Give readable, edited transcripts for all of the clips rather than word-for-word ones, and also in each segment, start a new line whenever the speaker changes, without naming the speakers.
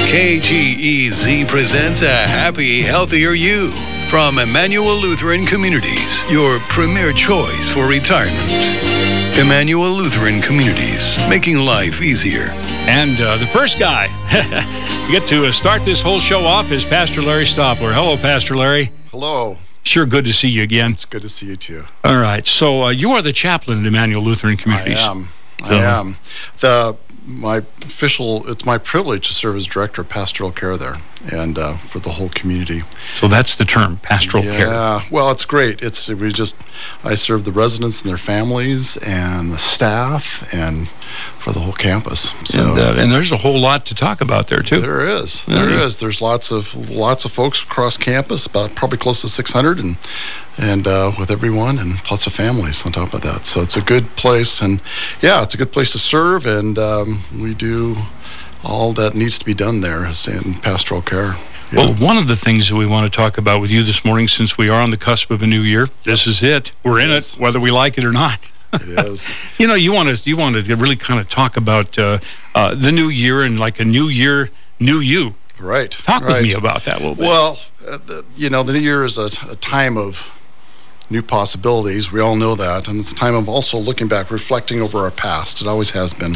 KGEZ presents A Happy, Healthier You from Emmanuel Lutheran Communities, your premier choice for retirement. Emmanuel Lutheran Communities, making life easier.
And the first guy you get to start this whole show off is Pastor Larry Stoppler. Hello, Pastor Larry.
Hello.
Sure, good to see you again.
It's good to see you, too.
All right. So you are the chaplain at Emmanuel Lutheran Communities.
I am. It's my privilege to serve as director of pastoral care there and for the whole community.
So that's the term, pastoral care.
Yeah, well, it's great. I serve the residents and their families and the staff and for the whole campus. So,
and there's a whole lot to talk about there, too.
There is. There's lots of folks across campus, about probably close to 600, and with everyone, and plus the families on top of that. So it's a good place, and yeah, it's a good place to serve, and we do all that needs to be done there in pastoral care. Yeah.
Well, one of the things that we want to talk about with you this morning, since we are on the cusp of a new year, this is it. We're in it, whether we like it or not.
It is.
You want to really kind of talk about the new year and like a new year, new you.
Right.
Talk with me about that a little bit.
Well, the new year is a time of new possibilities. We all know that. And it's a time of also looking back, reflecting over our past. It always has been.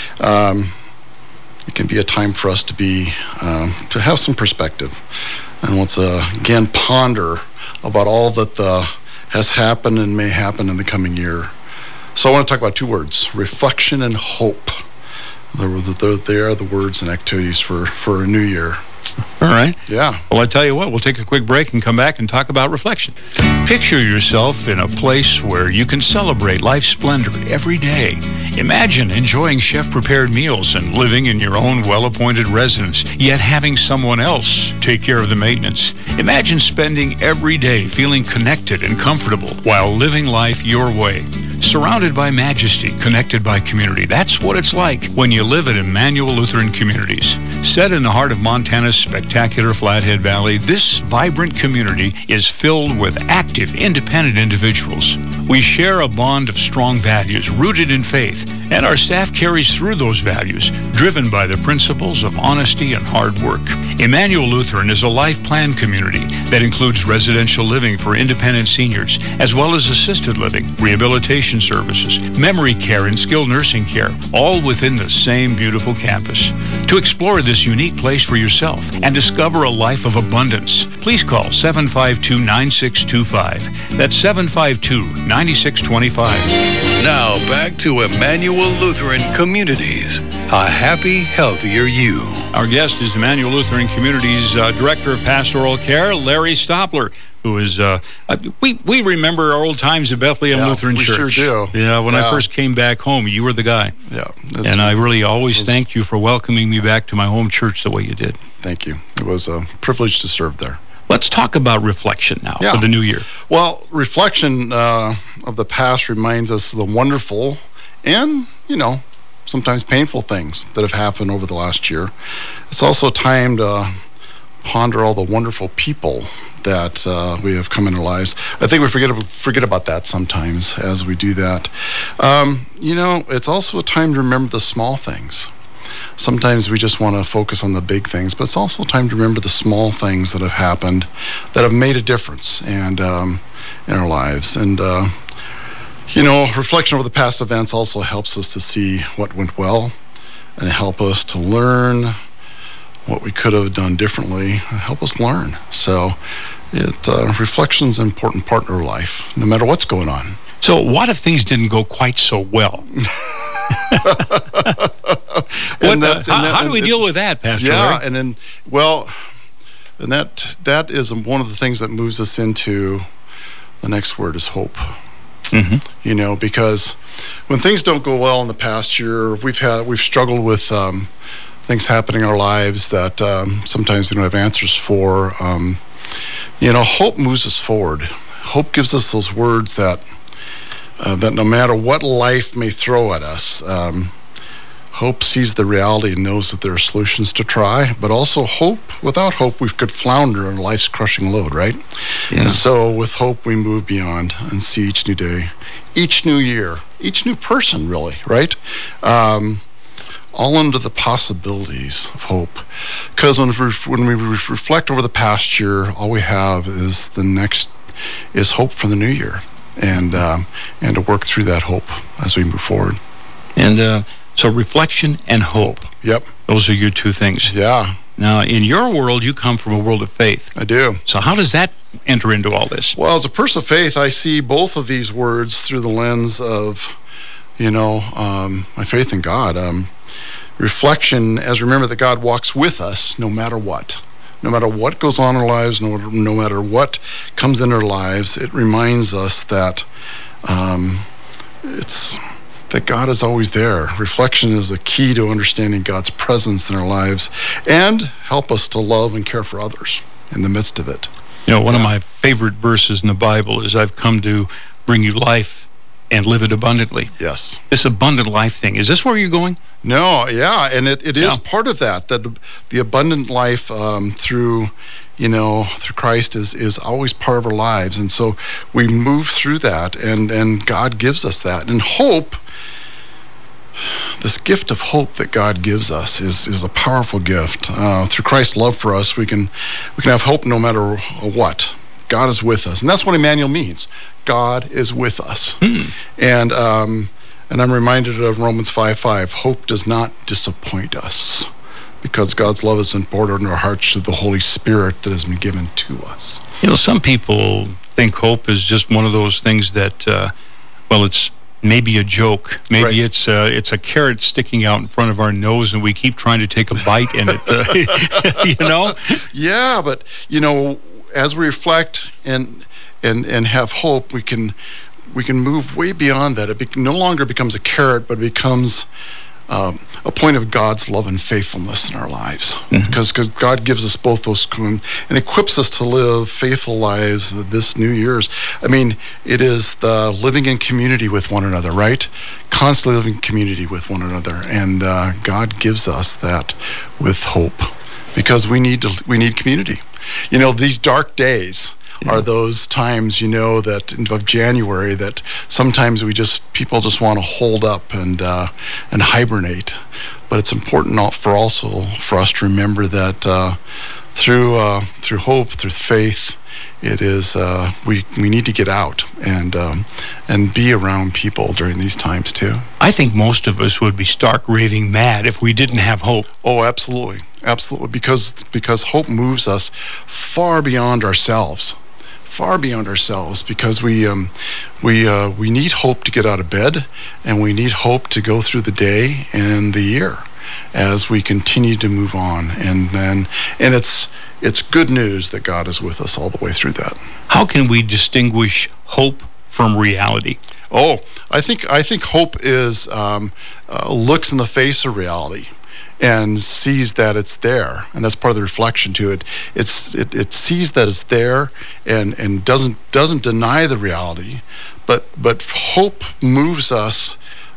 It can be a time for us to have some perspective and once again ponder about all that has happened and may happen in the coming year. So I want to talk about two words: reflection and hope. They are the words and activities for a new year.
All right.
Yeah.
Well, I tell you what, we'll take a quick break and come back and talk about reflection. Picture yourself in a place where you can celebrate life's splendor every day. Imagine enjoying chef-prepared meals and living in your own well-appointed residence, yet having someone else take care of the maintenance. Imagine spending every day feeling connected and comfortable while living life your way. Surrounded by majesty, connected by community. That's what it's like when you live at Emmanuel Lutheran Communities. Set in the heart of Montana's spectacular Flathead Valley, this vibrant community is filled with active, independent individuals. We share a bond of strong values rooted in faith, and our staff carries through those values, driven by the principles of honesty and hard work. Emmanuel Lutheran is a life plan community that includes residential living for independent seniors, as well as assisted living, rehabilitation services, memory care, and skilled nursing care, all within the same beautiful campus. To explore this unique place for yourself and discover a life of abundance, please call 752-9625. That's 752-9625.
Now back to Emmanuel Lutheran Communities, a happy, healthier you.
Our guest is Emmanuel Lutheran Communities Director of Pastoral Care, Larry Stoppler, who is, we remember our old times at Bethlehem Lutheran Church.
We sure do.
Yeah, when I first came back home, you were the guy.
Yeah.
And I really always thanked you for welcoming me back to my home church the way you did.
Thank you. It was a privilege to serve there.
Let's talk about reflection now for the new year.
Well, reflection of the past reminds us of the wonderful and, sometimes painful things that have happened over the last year. It's also time to ponder all the wonderful people that we have come in our lives. I think we forget about that sometimes as we do that. It's also a time to remember the small things. Sometimes we just want to focus on the big things, but it's also time to remember the small things that have happened that have made a difference and in our lives. And reflection over the past events also helps us to see what went well and help us to learn what we could have done differently, help us learn. So reflection's an important part in our life, no matter what's going on.
So what if things didn't go quite so well? How do we deal with that, Pastor Larry?
And that is one of the things that moves us into the next word is hope. Mm-hmm. Because when things don't go well in the past year, we've struggled with things happening in our lives that sometimes we don't have answers for. Hope moves us forward. Hope gives us those words that no matter what life may throw at us, hope sees the reality and knows that there are solutions to try, but also without hope, we could flounder on life's crushing load, right? Yeah. And so with hope, we move beyond and see each new day, each new year, each new person, really, right? all into the possibilities of hope. Because when we reflect over the past year, all we have is hope for the new year, and to work through that hope as we move forward.
And so reflection and hope.
Yep.
Those are your two things.
Yeah.
Now, in your world, you come from a world of faith.
I do.
So how does that enter into all this?
Well, as a person of faith, I see both of these words through the lens of, my faith in God. Reflection, as remember that God walks with us no matter what. No matter what goes on in our lives, no matter what comes in our lives, it reminds us that that God is always there. Reflection is a key to understanding God's presence in our lives and help us to love and care for others in the midst of it.
One of my favorite verses in the Bible is, I've come to bring you life and live it abundantly.
Yes.
This abundant life thing, is this where you're going?
No, yeah, and it is part of that the abundant life through Christ is always part of our lives. And so we move through that, and God gives us that. And hope, this gift of hope that God gives us is a powerful gift. Through Christ's love for us, we can have hope no matter what. God is with us. And that's what Emmanuel means. God is with us. And I'm reminded of Romans 5:5. Hope does not disappoint us, because God's love has been poured into our hearts through the Holy Spirit that has been given to us.
Some people think hope is just one of those things that, it's maybe a joke. Maybe it's a carrot sticking out in front of our nose, and we keep trying to take a bite, and it,
Yeah, but, as we reflect and have hope, we can move way beyond that. It no longer becomes a carrot, but it becomes a point of God's love and faithfulness in our lives. Because God gives us both those and equips us to live faithful lives this New Year's. I mean, it is the living in community with one another, right? Constantly living in community with one another. And God gives us that with hope, because we need community. These dark days are those times, that of January, that sometimes people just want to hold up and hibernate. But it's important for us to remember that through hope, through faith, it is we need to get out and be around people during these times too.
I think most of us would be stark raving mad if we didn't have hope.
Oh, absolutely, because hope moves us far beyond ourselves. Because we need hope to get out of bed, and we need hope to go through the day and the year as we continue to move on. And it's good news that God is with us all the way through that.
How can we distinguish hope from reality?
Oh, I think hope is looks in the face of reality and sees that it's there, and that's part of the reflection to it. It sees that it's there and doesn't deny the reality, but hope moves us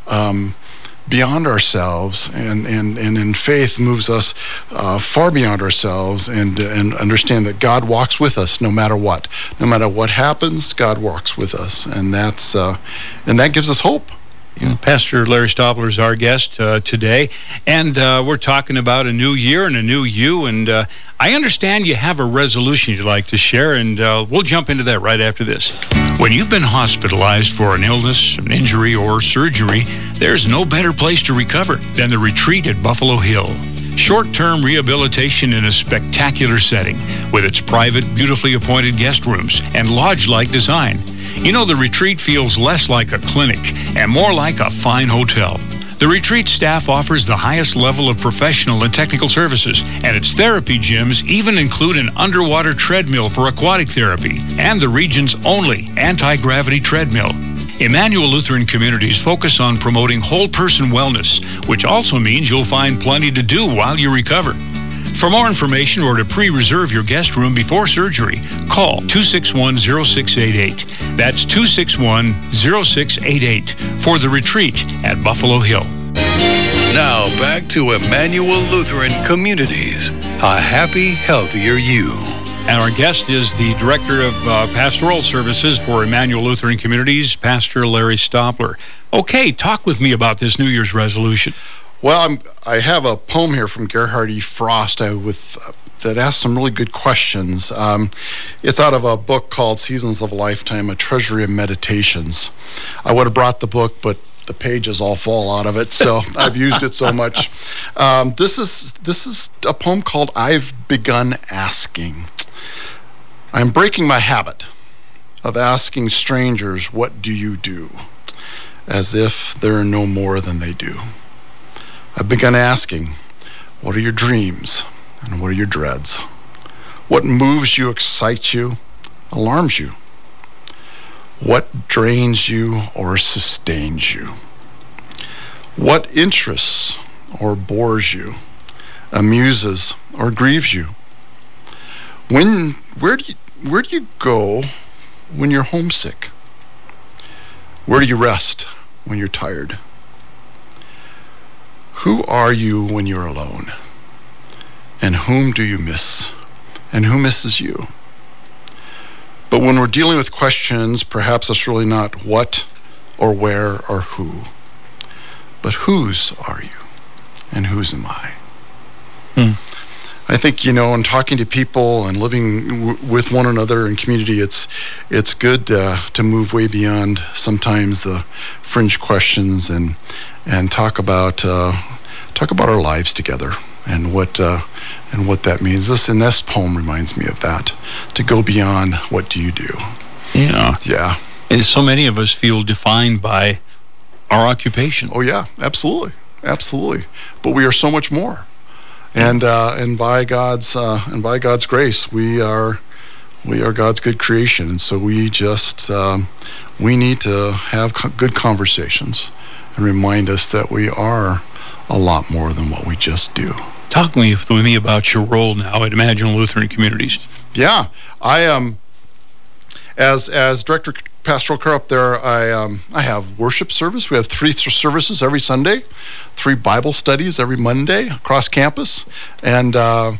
beyond ourselves, and in faith moves us far beyond ourselves, and understand that God walks with us no matter what. No matter what happens, God walks with us, and that gives us hope.
Pastor Larry Stobler is our guest today, and we're talking about a new year and a new you, and I understand you have a resolution you'd like to share, and we'll jump into that right after this. When you've been hospitalized for an illness, an injury, or surgery, there's no better place to recover than the Retreat at Buffalo Hill. Short-term rehabilitation in a spectacular setting with its private, beautifully appointed guest rooms and lodge-like design. The Retreat feels less like a clinic and more like a fine hotel. The Retreat staff offers the highest level of professional and technical services, and its therapy gyms even include an underwater treadmill for aquatic therapy and the region's only anti-gravity treadmill. Emmanuel Lutheran Communities focus on promoting whole-person wellness, which also means you'll find plenty to do while you recover. For more information or to pre-reserve your guest room before surgery, call 261-0688. That's 261-0688 for the Retreat at Buffalo Hill.
Now back to Emmanuel Lutheran Communities, a happy, healthier you.
And our guest is the Director of Pastoral Services for Emmanuel Lutheran Communities, Pastor Larry Stobler. Okay, talk with me about this New Year's resolution.
Well, I have a poem here from Gerhard E. Frost that asks some really good questions. It's out of a book called Seasons of a Lifetime, A Treasury of Meditations. I would have brought the book, but the pages all fall out of it, so I've used it so much. This is a poem called I've Begun Asking. I'm breaking my habit of asking strangers, what do you do? As if there are no more than they do. I've begun asking, what are your dreams and what are your dreads? What moves you, excites you, alarms you? What drains you or sustains you? What interests or bores you, amuses or grieves you? Where do you go when you're homesick? Where do you rest when you're tired? Who are you when you're alone? And whom do you miss? And who misses you? But when we're dealing with questions, perhaps it's really not what or where or who, but whose are you and whose am I? I think, in talking to people and living with one another in community, it's good to move way beyond sometimes the fringe questions and talk about our lives together and what that means. This poem reminds me of that, to go beyond what do you do. Yeah.
And so many of us feel defined by our occupation.
Oh yeah, absolutely. But we are so much more. And by God's grace, we are God's good creation, and so we just we need to have good conversations and remind us that we are a lot more than what we just do.
Talk with me about your role now at Emmanuel Lutheran Communities.
Yeah, I am. As director pastoral care up there, I have worship service. We have 3 services every Sunday, 3 Bible studies every Monday across campus, and I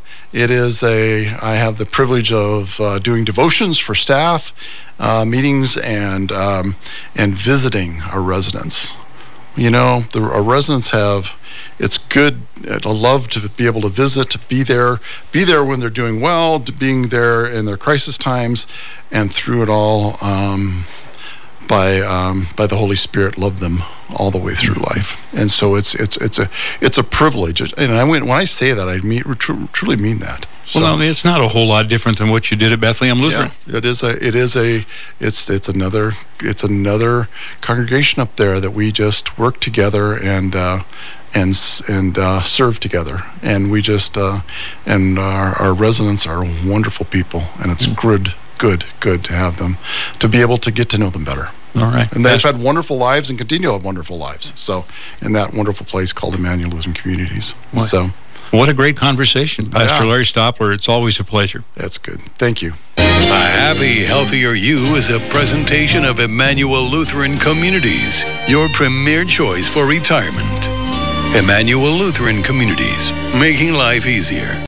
have the privilege of doing devotions for staff, meetings, and visiting our residents. Our residents it's good. I love to be able to visit, to be there when they're doing well, to being there in their crisis times, and through it all, by the Holy Spirit, love them all the way through life. And so it's a privilege. And when I say that, I truly mean that. So,
well, it's not a whole lot different than what you did at Bethlehem Lutheran.
Yeah, it's another congregation up there that we just work together and serve together, and we just and our residents are wonderful people, and it's good to have them, to be able to get to know them better.
All right.
And they've had wonderful lives and continue to have wonderful lives. So in that wonderful place called Emmanuel Lutheran Communities. So
what a great conversation. Pastor Larry Stopler, it's always a pleasure.
That's good. Thank you.
A Happy, Healthier You is a presentation of Emmanuel Lutheran Communities, your premier choice for retirement. Emmanuel Lutheran Communities, making life easier.